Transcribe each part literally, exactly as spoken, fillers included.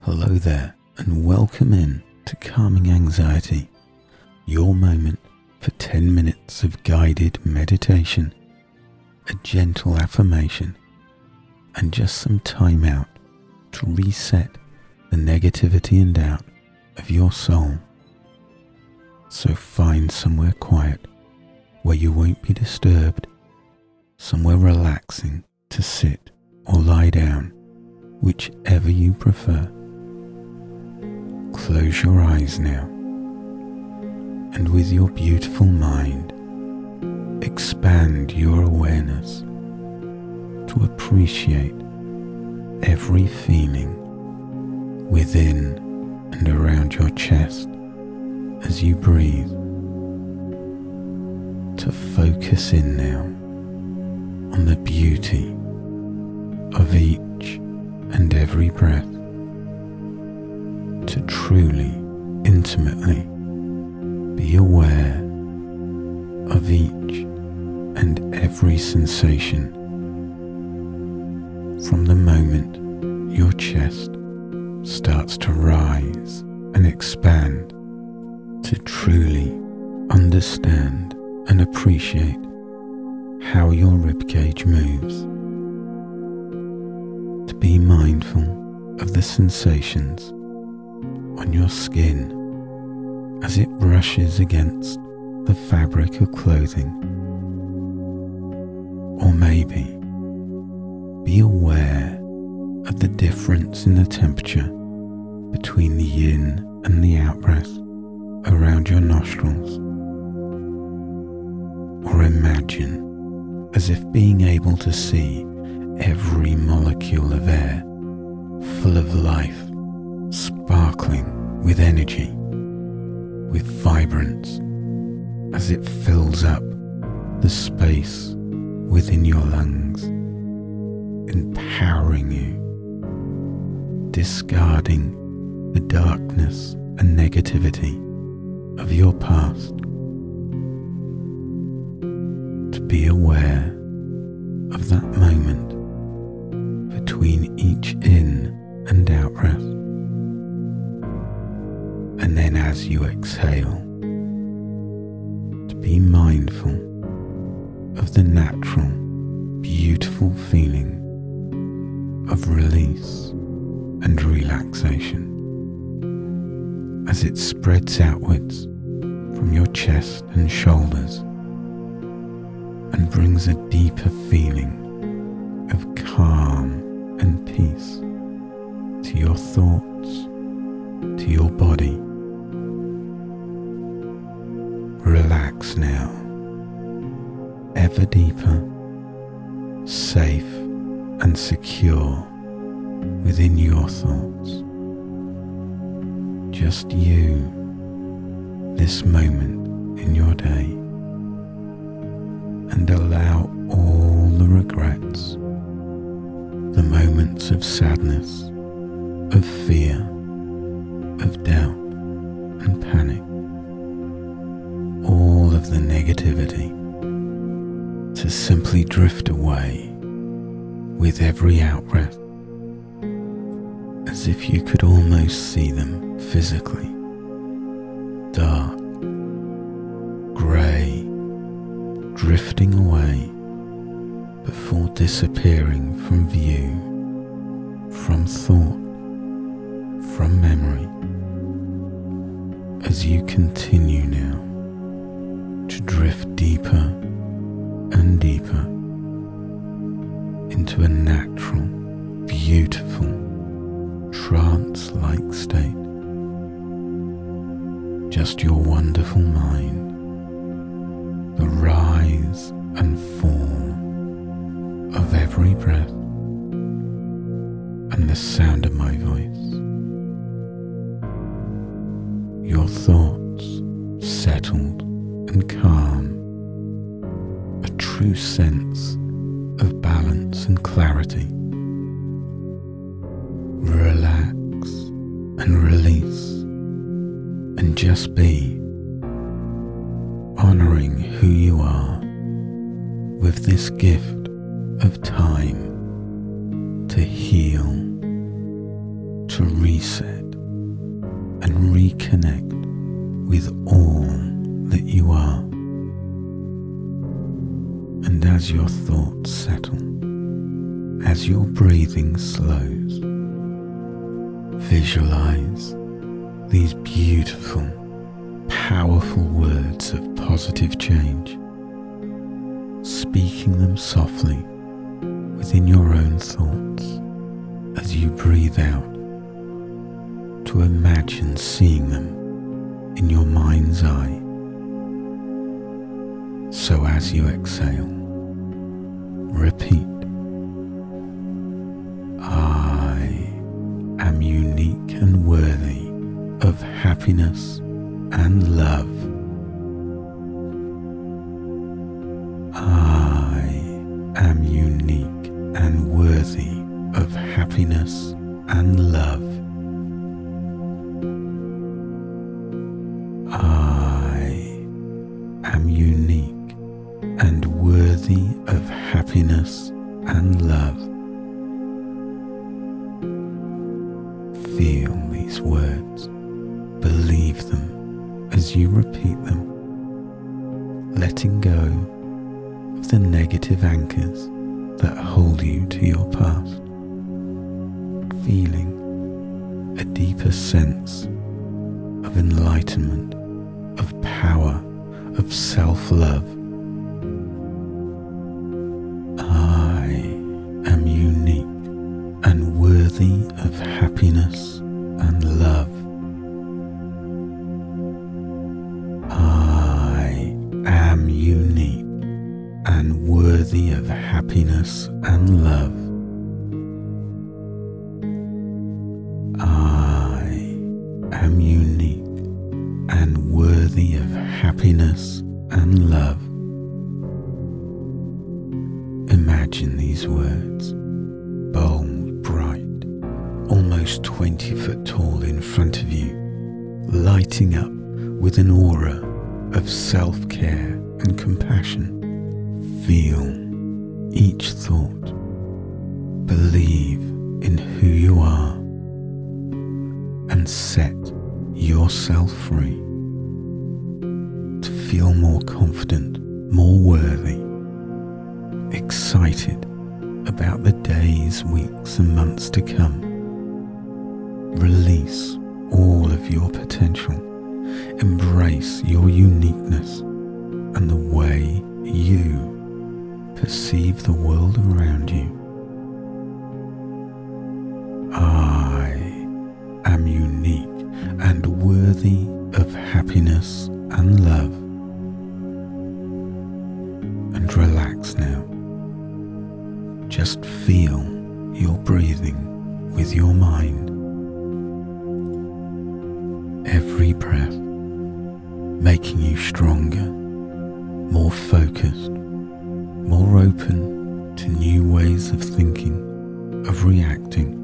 Hello there, and welcome in to Calming Anxiety, your moment for ten minutes of guided meditation, a gentle affirmation, and just some time out to reset the negativity and doubt of your soul. So find somewhere quiet where you won't be disturbed, somewhere relaxing to sit or lie down, whichever you prefer. Close your eyes now, and with your beautiful mind, expand your awareness to appreciate every feeling within and around your chest as you breathe. To focus in now on the beauty of each and every breath. To truly, intimately be aware of each and every sensation from the moment your chest starts to rise and expand, to truly understand and appreciate how your ribcage moves. To be mindful of the sensations on your skin as it brushes against the fabric of clothing. Or maybe be aware of the difference in the temperature between the in and the out breath around your nostrils. Or imagine as if being able to see every molecule of air full of life, sparkling with energy, with vibrance, as it fills up the space within your lungs, empowering you, discarding the darkness and negativity of your past. To be aware of that moment between each in and out breath. And then as you exhale, to be mindful of the natural, beautiful feeling of release and relaxation as it spreads outwards from your chest and shoulders and brings a deeper feeling of calm and peace to your thoughts, to your body. Relax now, ever deeper, safe and secure within your thoughts. Just you, this moment in your day, and allow all the regrets, the moments of sadness, of fear, of doubt and panic, all of the negativity to simply drift away with every out-breath, as if you could almost see them physically, dark, grey, drifting away before disappearing from view, from thought, from memory, as you continue now to drift deeper and deeper into a natural, beautiful, trance-like state. Just your wonderful mind, the rise and fall of every breath, and the sound of my voice. Your thoughts settled and calm, a true sense of balance and clarity. Relax and release, and just be, honoring who you are with this gift of time to heal, to reset and reconnect with all that you are. And as your thoughts settle, as your breathing slows, visualize these beautiful, powerful words of positive change, speaking them softly within your own thoughts as you breathe out, to imagine seeing them in your mind's eye. So as you exhale, repeat, I am unique and worthy of happiness and love. I am unique and worthy of happiness and love. I am unique and worthy of happiness and love. Feel these words, believe them as you repeat them, letting go of the negative anchors that hold you to your past, feeling a deeper sense of enlightenment, of power, of self-love. I am unique and worthy of happiness and love. I am unique and worthy of happiness and love. I am unique and worthy of happiness and love. Imagine these words, bold, bright, almost twenty foot tall in front of you, lighting up with an aura of self-care and compassion. Feel each thought, believe in who you are, and set yourself free to feel more confident, more worthy, excited about the days, weeks and months to come. Release all of your potential, embrace your uniqueness and the way you perceive the world around you. I am unique and worthy of happiness and love. And relax now. Just feel your breathing with your mind. Every breath making you stronger, more focused, more open to new ways of thinking, of reacting.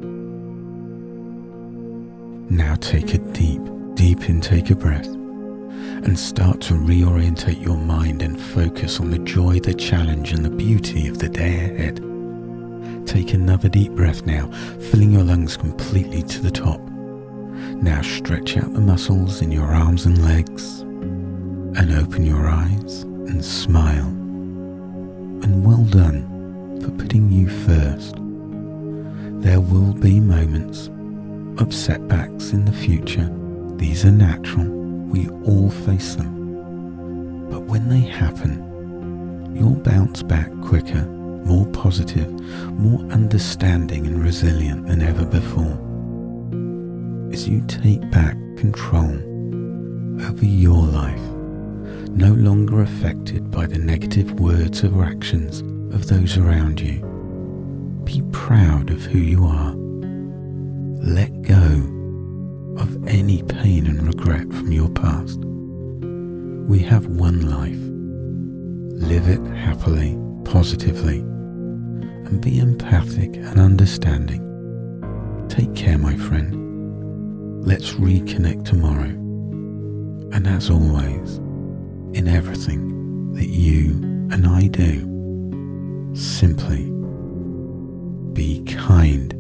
Now take a deep, deep intake of breath and start to reorientate your mind and focus on the joy, the challenge and the beauty of the day ahead. Take another deep breath now, filling your lungs completely to the top. Now stretch out the muscles in your arms and legs and open your eyes and smile. And well done for putting you first. There will be moments of setbacks in the future. These are natural, we all face them. But when they happen, you'll bounce back quicker, more positive, more understanding and resilient than ever before. As you take back control over your life, no longer affected by the negative words or actions of those around you. Be proud of who you are. Let go of any pain and regret from your past. We have one life. Live it happily, positively, and be empathic and understanding. Take care, my friend. Let's reconnect tomorrow. And as always, in everything that you and I do, simply be kind